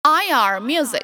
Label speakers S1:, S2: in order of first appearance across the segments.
S1: IR Music.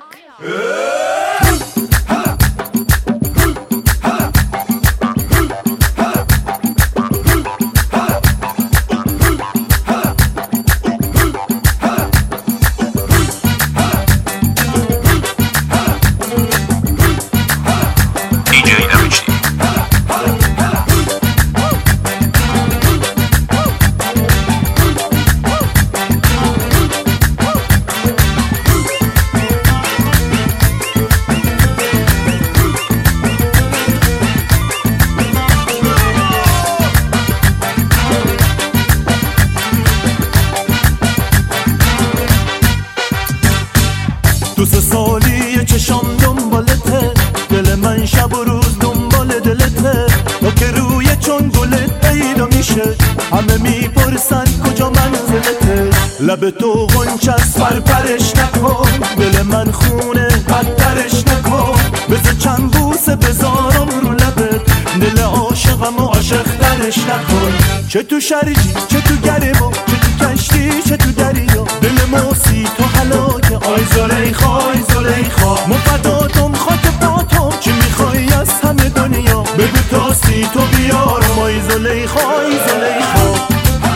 S2: تو سه سالی چشام دنبالته، دل من شب و روز دنبال دلته. تا که روی چون گلت پیدا میشه، همه میپرسن کجا منزلته. لب تو غنچه است پرپرش نکن، دل من خونه بدترش نکن. بذار چند بوسه بذارم رو لبت، دل عاشقم و عاشقترش نکن. چه تو شرجی چه تو گرما، چه تو کشتی چه تو دریا، دل موسی تو هلاکه. آی زلیخا آی زلیخا، مفداتم خاک پاتم، چی میخوای از همه دنیا بگو تاستی تو بیارم. آی زلیخا آی زلیخا.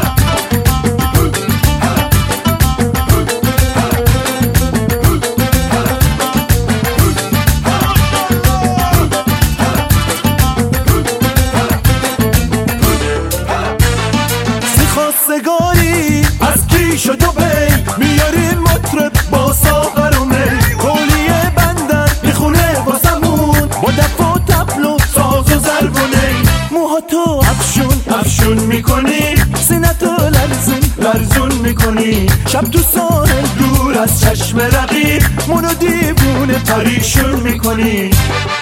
S2: خواستگاری از کی شد و بی، میاریم مطرب با ساغر و می. کولیه بندر میخونه واسمون، با دف و تبل و ساز و ضرب و نی. موهاتو افشون میکنی، سینتو لرزون میکنی. شب تو ساحل دور از چشم رقیب، منو دیوونه پریشون میکنی.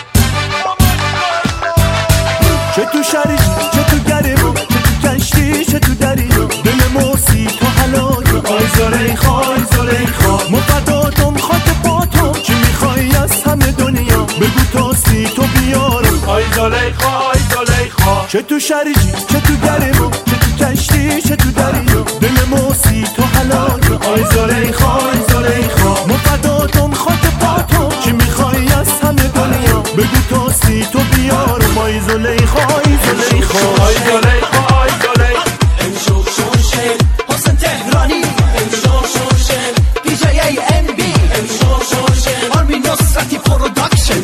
S2: چه تو شرجی چه تو گرما، چه تو کشتی چه تو دریا، دل موسی تو هلاکه. آی زلیخا آی زلیخا، مفداتم خاک پاتم، چی میخوای از همه دنیا بگو تاستی تو بیارم. آی زلیخا آی زلیخا. چه تو شرجی چه تو گرما، چه تو کشتی چه تو دریا، دل موسی تو هلاکه. آی زلیخا آی زلیخا، مفداتم خاک پاتم، چی میخوای از همه دنیا بگو تاستی تو بیارم. آی زلیخا آی زلیخا آی زلیخا آی زلیخا.
S3: امشب شوشل حسن تهرانی، امشب شوشل دیجی ام بی، امشب شوشل آرمین نصرتی پروداکشن.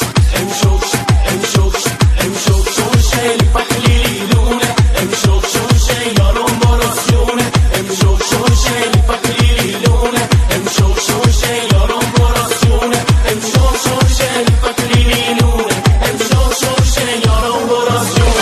S3: امشب شوشل فقلیلونه، امشب شوشل یارم براسیونه. امشب شوشل فقلیلونه، امشب شوشل یارم براسیونه. امشب شوشل فقلیلونه، امشب شوشل یارم براسیونه.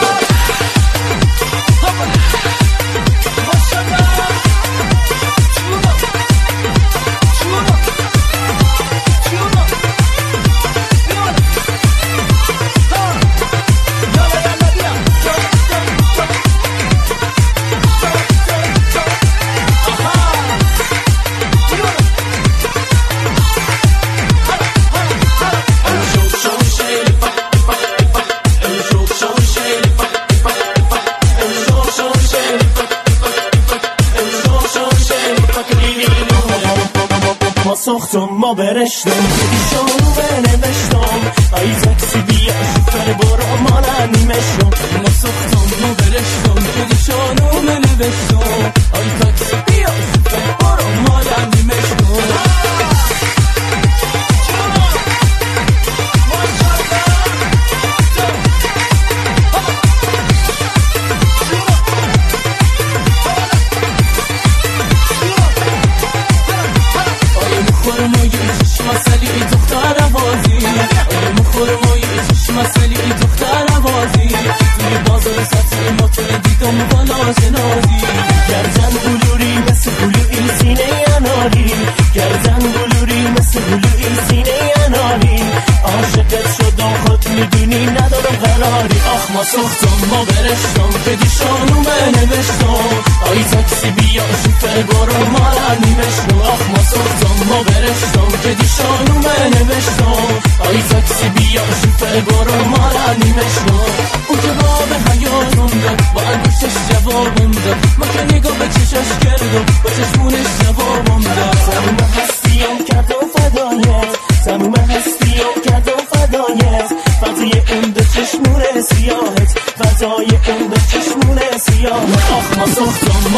S2: ما ساختم ما برشتم، ایشانو بنوشتم. ای زکسی بیا شفر برا مالا نیمشتم. ما ساختم ما برشتم، ایشانو بنوشتم. ای زکسی بیا شفر برا مالا نیمشتم.
S3: مسئله دختر بازی توی بازار سطح موتور دیدم بالا جنازی. گردن بلوری مثل بلوی سینه اناری، گردن بلوری مثل بلوی سینه اناری. عاشقت شدم خود میدونی ندارم قراری. آخ ما ساختم ما برشتم، بدیشانو بنوشتم. آی تاکسی بیا شفر برو مالا نیمشتم. آخ ما ساختم ما برشتم، بدیشانو بنوشتم. آی تاکسی بیا شفر برو مالا نیمشتم. اون جواب حیاتم داد، با انگوشش جوابم داد. ما که نگاه به چشش کردم، با چشمونش جوابم داد. سرم هستیم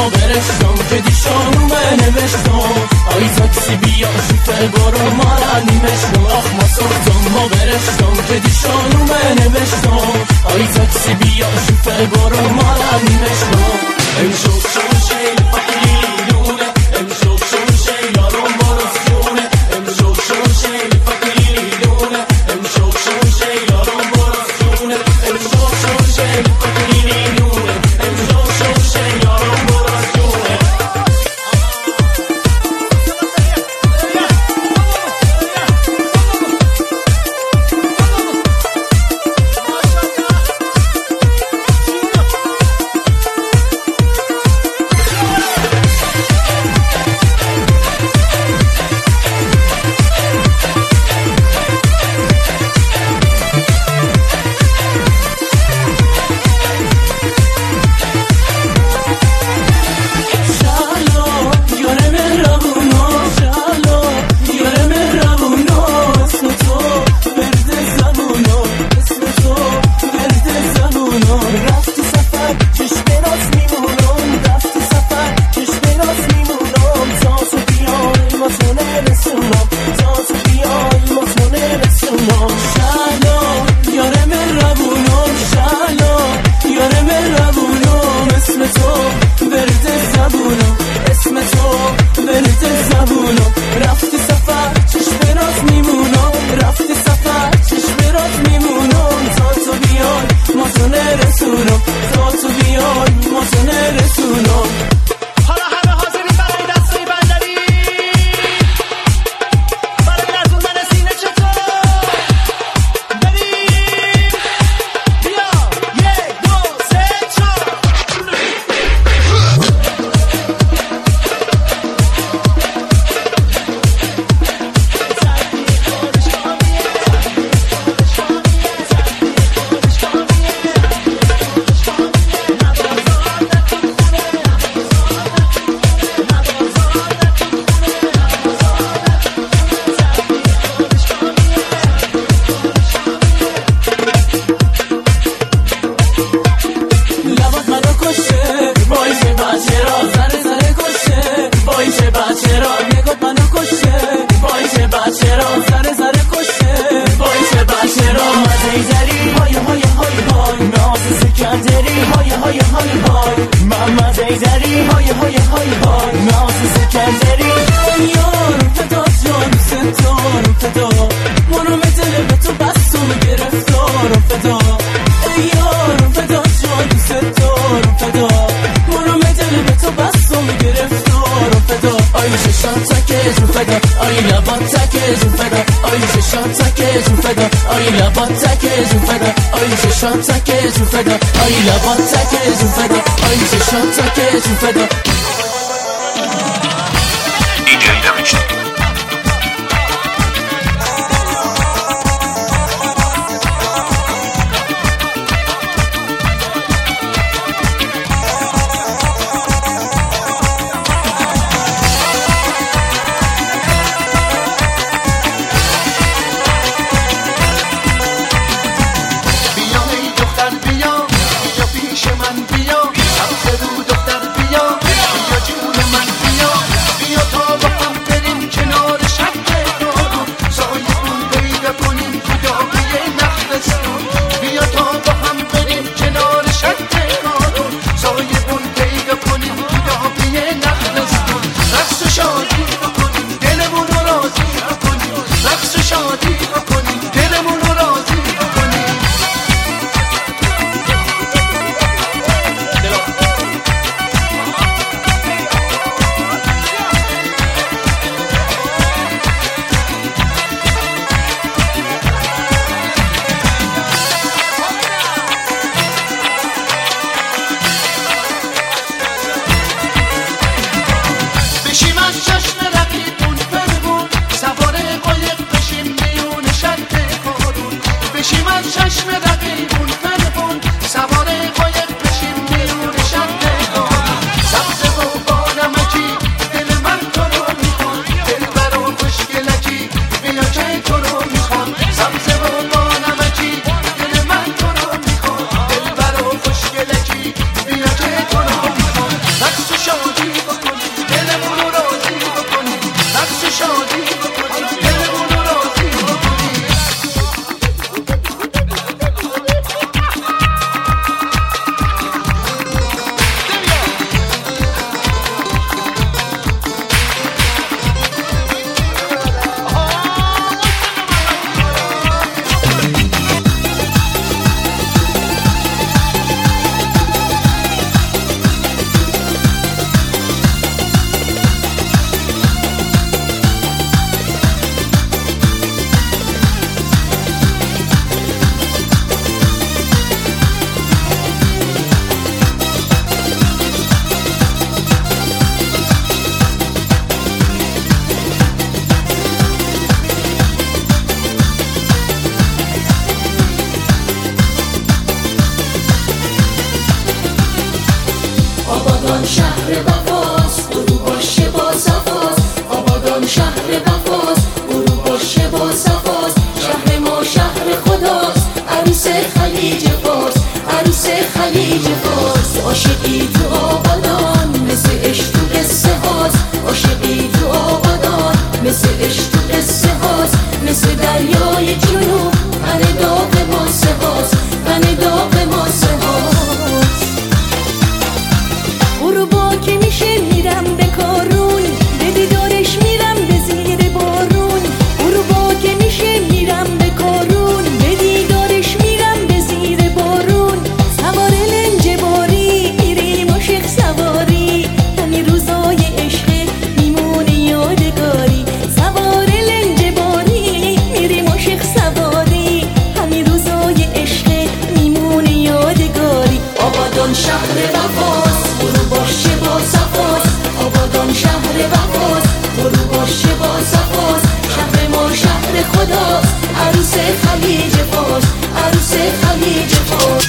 S3: ما برشتم که دیشانومه نوشتم آی تاکسی بیا شوفر برو ما را نیمشتم آخ ما سختم ما برشتم که دیشانومه نوشتم آی تاکسی بیا شوفر برو ما را نیمشتم امشو شو شیل فقیلونه امشو شو شیل آرام برسونه امشو شو شیل فقیلونه امشو شو شیل آرام برسونه امشو شو شیل فقیلونه امشو شو شیل آرام برسونه
S1: بیا تا با هم بریم کنار
S2: شادی بکنیم دلمون رو راضی بکنیم.
S1: آبادان شهر وفاست برو باشه با صفاست. آبادان شهر وفاست برو باشه با صفاست. شهر ما شهر خداست عروس خلیج فارس عروس خلیج فارس. عاشقی تو آبادان مثل عشق تو قصه هاست. عاشقی تو آبادان مثل عشق تو قصه هاست. مثل دریای جنوب من داغ ماسه هاست من داغ ماسه هاست. غروبا که میشه میرم به کارون به دیدارش میرم به زیر بارون. غروبا که میشه میرم به کارون به دیدارش میرم به زیر بارون. سوار لنج باری میریم عاشق سواری همین روزای عشق میمونه یادگاری. سوار لنج باری میریم عاشق سواری همین روزای عشق میمونه یادگاری. آبادان شهر وفاست برو باشه با صفاست. آبادان شهر وفاست برو باشه با صفاست. شهر ما شهر خداست عروس خلیج فارس عروس خلیج فارس.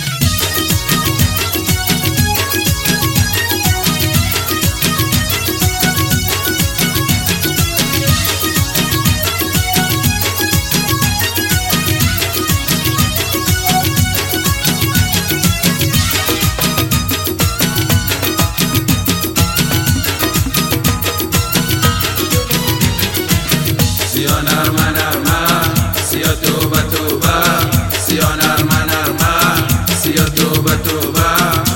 S4: سیا نرمه نرمه سیا توبه توبه سیا نرمه نرمه سیا توبه توبه.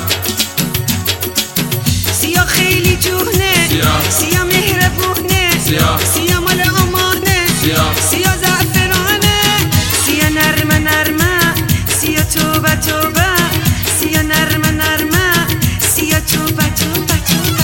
S5: سیا خیلی جوهنه سیا مهربونه سیا مال امانه سیا زعفرانه. سیا نرمه نرمه سیا توبه توبه سیا نرمه نرمه سیا توبه توبه توبه.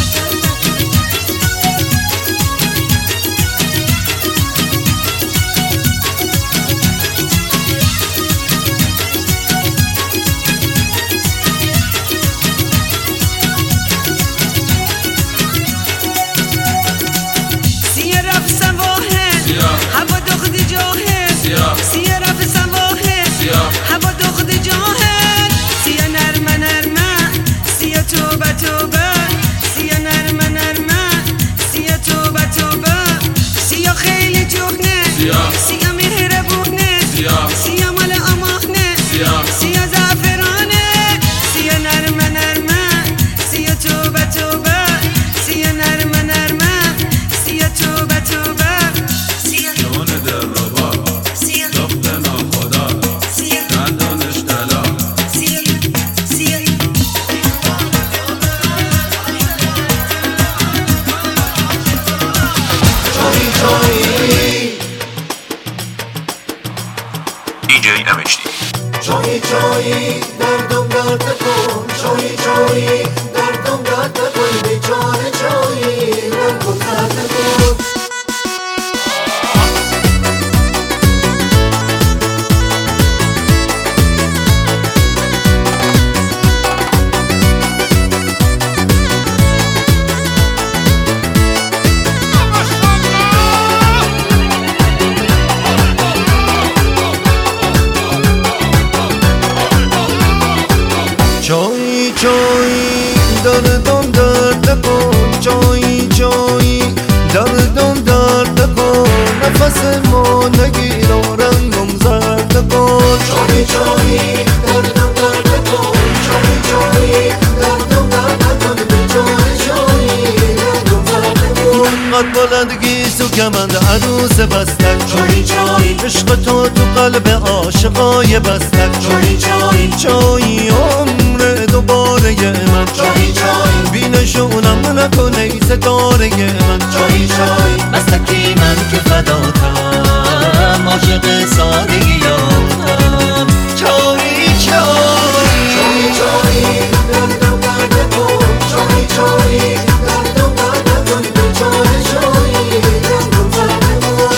S5: سیا رفت سواهه هوا دخت جاهه سیا رفت سواهه هوا دخت جاهه. سیا نرمه نرمه سیا توبه توبه سیا نرمه نرمه سیا توبه توبه. سیا خیلی جوهنه سیا مهربونه سیا مال امانه سیا زعفرانه. سیا نرمه نرمه سیا توبه توبه سیا نرمه نرمه سیا توبه توبه.
S4: جان دل ربا دخت ناخدا دندانش طلا.
S6: DJ MHD.
S2: چایی چایی دردم درد کن چایی چایی دردم درد کن بیچاره چایی دردم درد کن. چایی چایی دردم درد کن چایی چایی دردم درد کن. نفس ما نگیر و رنگم زرد کن. چایی چایی دردم درد کن چایی چایی دردم درد کن بیچاره چایی دردم زرد کن. قد بلندگی تو کمند عروس بستک
S3: چایی چایی
S2: عشق تو قلب عاشقای بستک
S3: چایی چایی
S2: چایی عمر دوباره من
S3: چایی چایی
S2: بی نشونم نکنه ستاره من
S3: چایی چایی
S2: بستکی من که فداتم عاشق سادگیاتم چایی چایی
S3: چایی چایی دردم درد کن چایی چایی دردم درد کن به چایی چایی دردم درد کن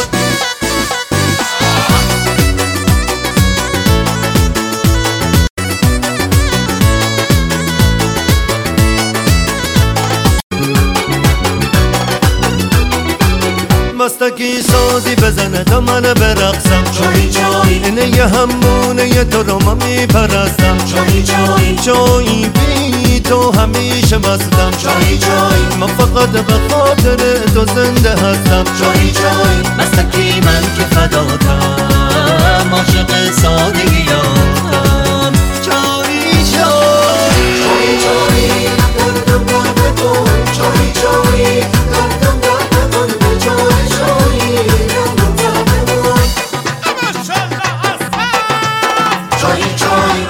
S2: مستکی سازی بزنه تا من برقصم
S3: چایی چایی
S2: اینه یه همونه تو رو من میپرستم
S3: چایی چایی
S2: چایی بی تو همیشه مستم
S3: چایی چایی
S2: من فقط به خاطر تو زنده هستم
S3: چایی چایی
S2: مستکی من که فداتم عاشق سادگیاتم چایی چایی
S3: چایی چایی دردم درد کن چایی چایی دردم درد کن به چایی چایی دردم درد کن چایی چایی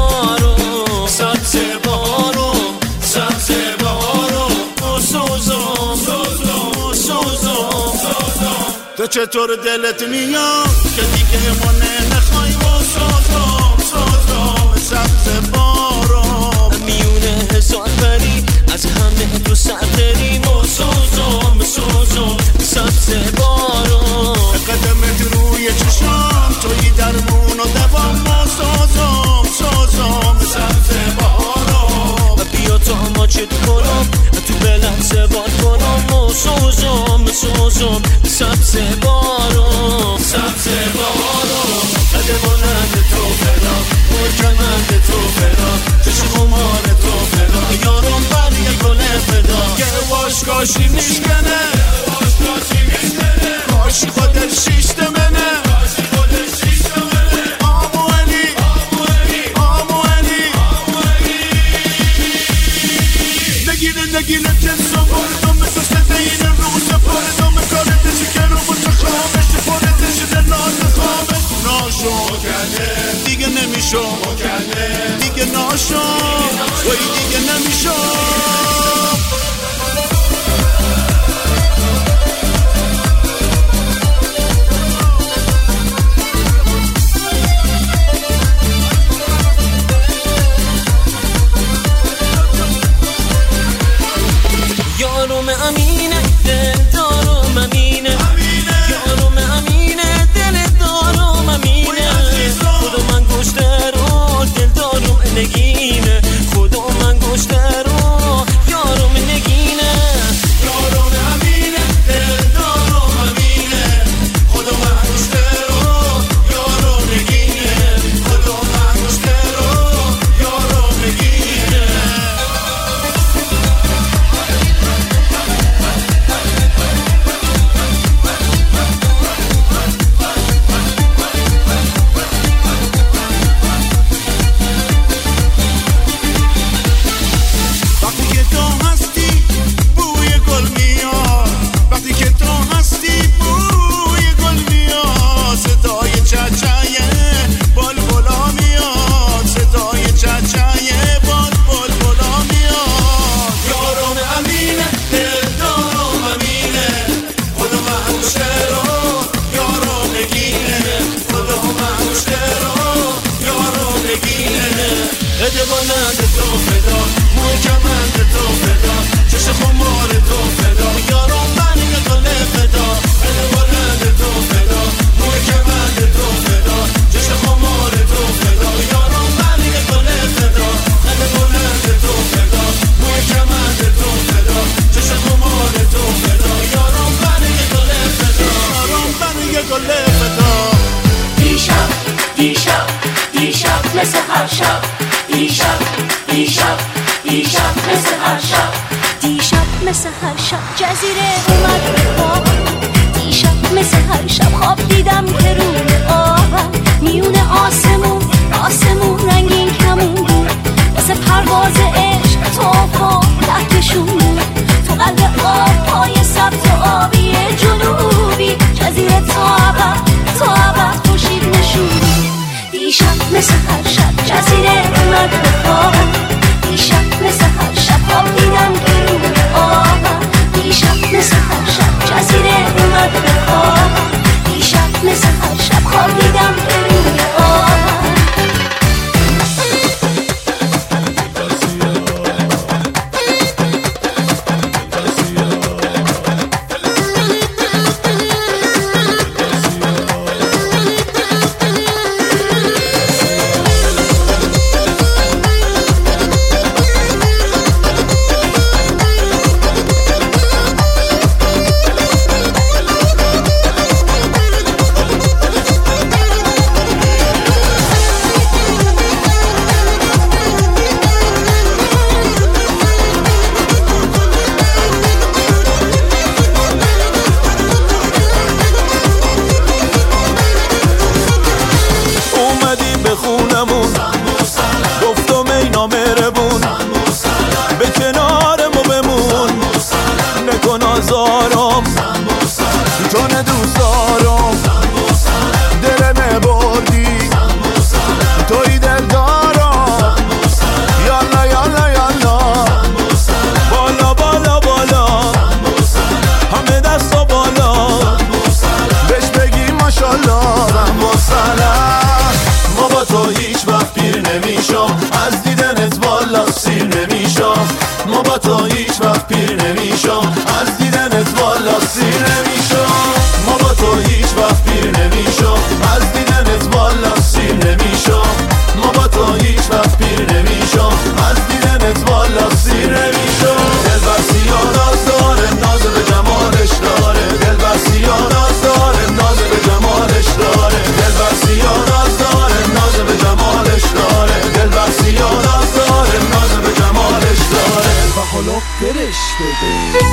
S3: بارو سبز بارو سبز بارو سوزم تو چطور دلت میاد که دیگه ما نمیخوای و سوزم سبز بارو میونه هزار بری از همه تو سرتریم و سوزم سبز بارو قدمت روی چشام توی درمون و دوام و سوزم سبز بارو بیا تا ما چت کنم تو بلند سوار کنم و سوزم سبز بارو قدمانند تو فدا مرکمند تو فدا چشم خمار تو فدا یارم بر یک گل فدا که واشکاشی میشکنه کاشی خودت شیشت منه آمو علی نگیره جنسو بردم مثل این روز بردم کارتشی که رو متخامش پردش شده نازخامش ناشو دیگه نمیشو دیگه ناشو وای دیگه نمیشو یارم امینه دل دارم امینه یارم امینه دل دارم امینه خدا من گشته رو دل دارم نگینه خدا من گشته رو یارم نگینه یارم امینه دل دارم امینه خدا من گشته رو یارم نگینه خدا من گشته رو یارم نگینه ادوانند تو فدا محکمند تو فدا چشم خمار تو فدا یارم من یه گل فدا ادوانند تو فدا محکمند تو فدا چشم خمار تو فدا یارم من یه گل فدا ادوانند تو فدا محکمند تو فدا چشم خمار تو فدا یارم من یه گل فدا یارم من یه گل فدا دیشب مثل هر شب دیشب مثل هر شب
S1: دیشب مثل هر شب جزیره اومد به خواب دیشب مثل هر شب خواب دیدم که روی آبم میون آسمون رنگین کمون بود واسه پرواز عشق توفا لکشون بود تو قلب آب پای سبز و آبی جنوبی جزیره تا ابد خورشید نشونی دیشب مثل هر شب جزیره اومد به خوابم دیشب مثل هر شب خواب دیدم که روی آبم دیشب مثل هر شب جزیره اومد به خوابم دیشب مثل هر شب خواب دیدم که روی آبم
S2: آزارم جان دوست دارم دل نبردی توی دل دارم تو هیچ وقت پیر نمیشم، از دیدنت والا سیر نمیشم. ما با تو هیچ وقت پیر نمیشم، از دیدنت والا سیر نمیشم. ما با تو هیچ وقت پیر نمیشم، از دیدنت والا سیر نمیشم. دلبر سیاه ناز داره، ناز به جمالش داره. دلبر سیاه ناز داره، ناز به جمالش داره. دلبر سیاه ناز داره، ناز به جمالش داره. دلبر سیاه ناز داره، ناز به جمالش داره. و حالا برش بده.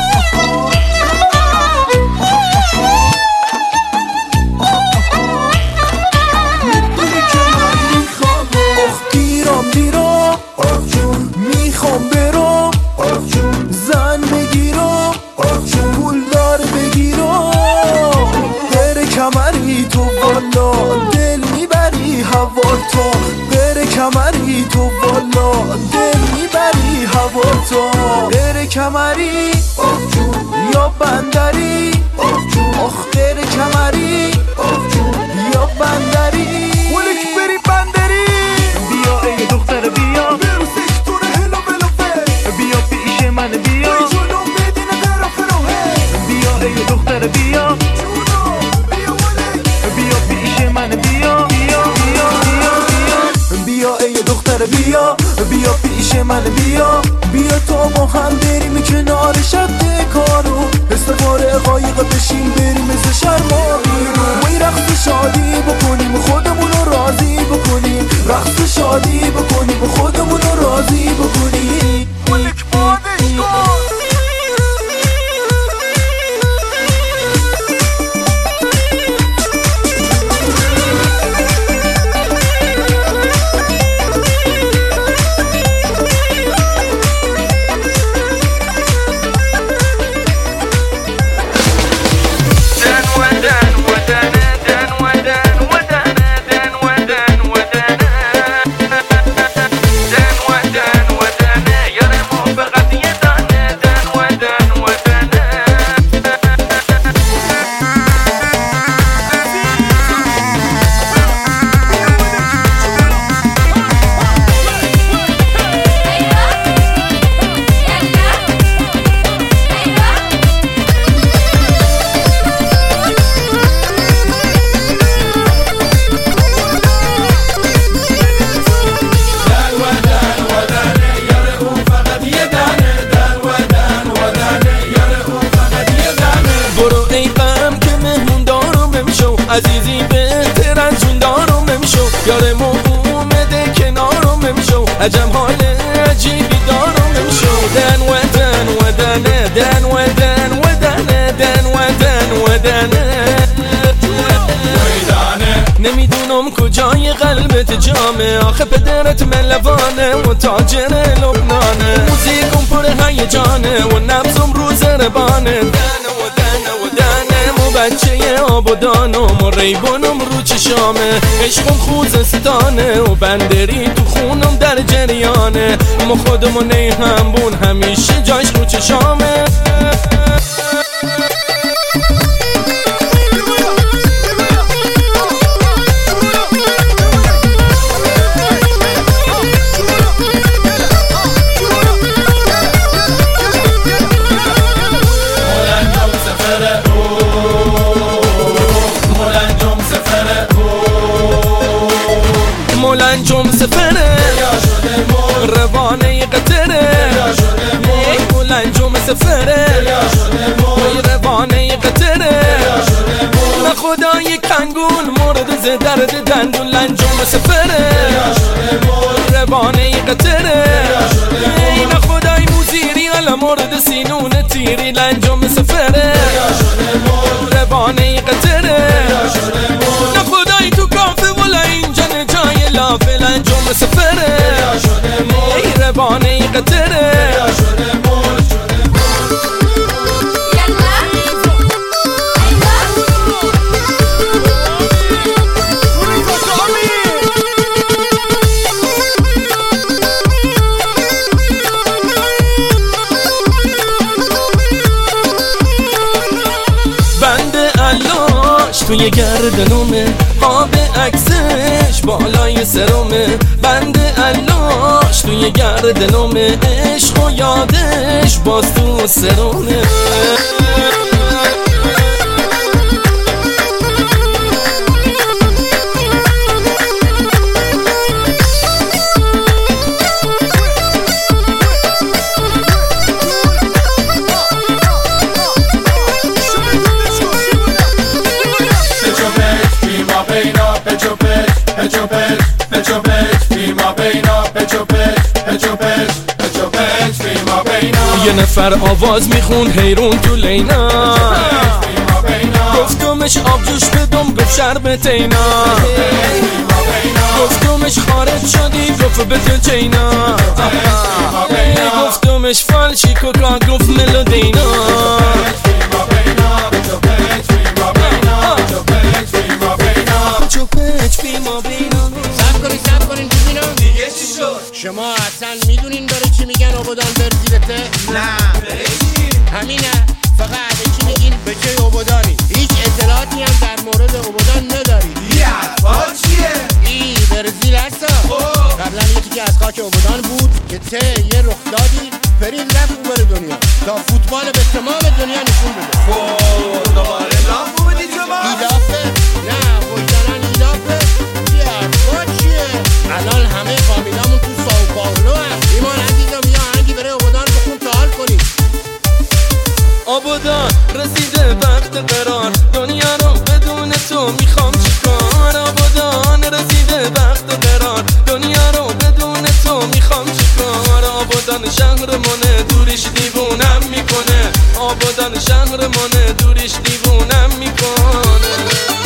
S2: میخوام برم زن بگیرم پولدار بگیرم. بره کمری تو والا دل میبری هوا تو. بره کمری تو والا دل میبری هوا تو. بره کمری یا بندری آخ بره کمری یا بندری. ولک بری بندری. بیا ای دختر بیا بیا پیش من بیا بیا ای دختر بیا بیا پیش من بیا بیا بیا بیا بیا ای دختر بیا بیا پیش من بیا. بیا تا ما هم بریم کنار شب کارو استوار قایق بشیم بریم از شرمایی رو. وی رقص شادی بکنیم خودمون رو راضی بکنیم. رقص شادی بکنیم خودمون رو راضی بکنیم. ملک بادش کن.
S3: عزیزی بهتر از اون دارم نمیشو. یارم اومده کنارم نمیشو. عجب حال عجیبی دارم نمیشو. دن و دن و دنه دن و دن و دنه دن و دن و دنه. نمیدونم کجای قلبت جامه. آخه پدرت ملوانه و تاجر لبنانه. موزیکم پر هیجانه و نبضم رو زربانه. دن و دن و دنه بچه آبادانم و ریبانم رو چشامه. عشقم خوزستانه و بندری تو خونم در جریانه. ما خودمون همبون همیشه جاش رو چشامه. مولنجم سفره روانه قطره. مولنجم سفره روانه قطره. نه خدای کنگون مورد ز درد دندون. لنجم سفره روانه قطره. نه خدای موزیری علا مورد سینون تیری. لنجم سفره روانه قطره. نه خدای تو کافه ولا اینجا جای لافه. لنجم سفره روانه قطره. توی گردنومه آب عکسش بالای سرمه. بند علاش توی نگرد دلم عشق و یادش باز تو سرونه یه نفر آواز میخوند حیرون تو لینا گفتمش آبجوش بدم گفت شربت اینا گفتمش خارج شدی گفت بده چینا گفتمش فالشی کوکا گفت ملودینا
S7: سب کنین ببینم دیگه چی شد؟ شما اصلا میدونین داره چی میگن آبادان برزیلته؟ نه همینه فقط چی میگین به چه آبادانی هیچ اطلاعاتی هم در مورد آبادان نداری
S4: حرفا چیه؟
S7: ای برزیل هستا قبلا یکی که از خاک آبادان بود که ته یه رخدادی پرید رفت اوبر دنیا تا فوتبال به تمام دنیا نشون بده
S4: دوباره لاف بودی شما؟
S7: ایلافه؟ نه وجدانن ایلافه چی حرفا چیه؟ الان همه فامیلامون تو ساو پائولو هست ایمان عزیزم یا هنگی بره آبادان بخون تا حال کنی
S3: آبادان رسیده وقت قرار دنیا رو بدون تو میخوام چیکار آبادان رسیده وقت قرار دنیا رو بدون تو میخوام چیکار آبادان شهرمونه دوریش دیوونم میکنه آبادان شهرمونه دوریش دیوونم میکنه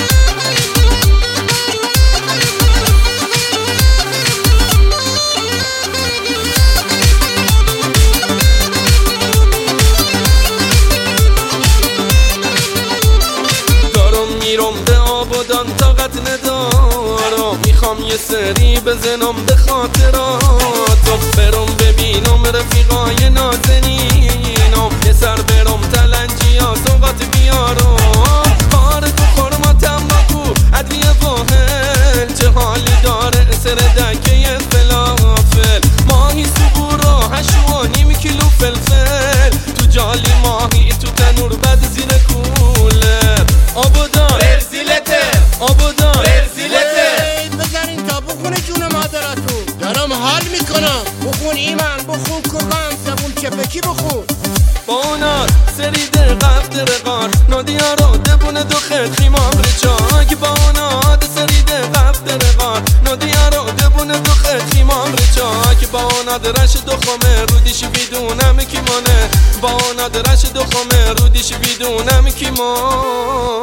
S3: میرم به آبادان طاقت ندارم میخوام یه سری بزنم به خاطرات برم ببینم رفیقای نازنینم یه سر برم تلنجی ها سوقات بیارم کار تو خورما تنباکو ادویه واحل چه حالی داره سر دکه فلافل ماهی سبورا 8.5 کیلو فلفل تو جالی ماهی تو تنور بد زیر کولر آبادان آبادان
S7: بذارین تا بخونه جون مادراتون دارم حال میکنم بخون ایمان بخون کوکام سبون چپکی بخون
S3: بانات سریده قفت رقار نادیا رو دبونه دو خد خیمام رچاک بانات سریده قفت رقار نادیا رو دبونه دو خد خیمام رچاک بانات رش دو خمه رودیش بیدونم کیمانه بانات رش دو خمه رودیش بیدونم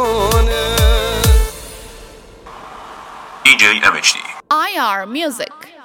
S3: کیمانه
S6: DJ MHD
S8: IR Music